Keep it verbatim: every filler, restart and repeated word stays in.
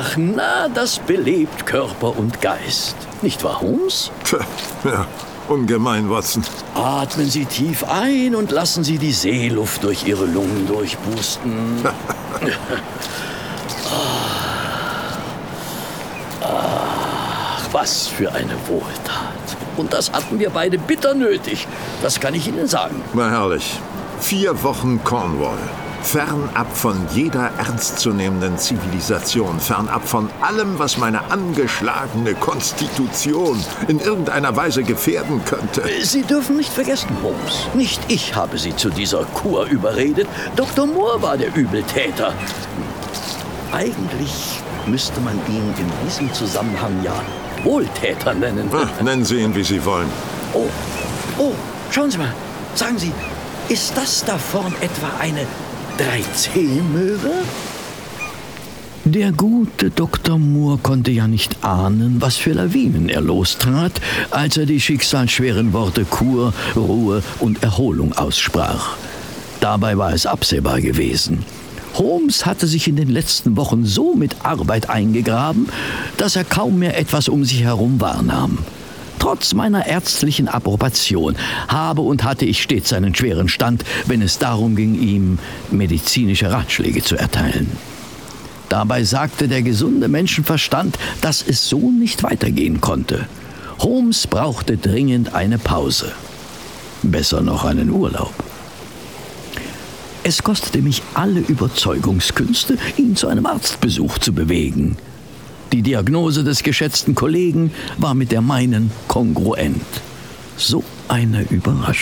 Ach, na, das belebt Körper und Geist. Nicht wahr, Holmes? Tja, ja, ungemein, Watson. Atmen Sie tief ein und lassen Sie die Seeluft durch Ihre Lungen durchpusten. Ach, was für eine Wohltat. Und das hatten wir beide bitter nötig. Das kann ich Ihnen sagen. Na herrlich. Vier Wochen Cornwall. Fernab von jeder ernstzunehmenden Zivilisation, fernab von allem, was meine angeschlagene Konstitution in irgendeiner Weise gefährden könnte. Sie dürfen nicht vergessen, Holmes. Nicht ich habe Sie zu dieser Kur überredet. Doktor Moore war der Übeltäter. Eigentlich müsste man ihn in diesem Zusammenhang ja Wohltäter nennen. Ach, nennen Sie ihn, wie Sie wollen. Oh, oh, schauen Sie mal. Sagen Sie, ist das da vorn etwa eine drei C-Möwe? Der gute Doktor Moore konnte ja nicht ahnen, was für Lawinen er lostrat, als er die schicksalsschweren Worte Kur, Ruhe und Erholung aussprach. Dabei war es absehbar gewesen. Holmes hatte sich in den letzten Wochen so mit Arbeit eingegraben, dass er kaum mehr etwas um sich herum wahrnahm. Trotz meiner ärztlichen Approbation habe und hatte ich stets einen schweren Stand, wenn es darum ging, ihm medizinische Ratschläge zu erteilen. Dabei sagte der gesunde Menschenverstand, dass es so nicht weitergehen konnte. Holmes brauchte dringend eine Pause. Besser noch einen Urlaub. Es kostete mich alle Überzeugungskünste, ihn zu einem Arztbesuch zu bewegen. Die Diagnose des geschätzten Kollegen war mit der meinen kongruent. So eine Überraschung.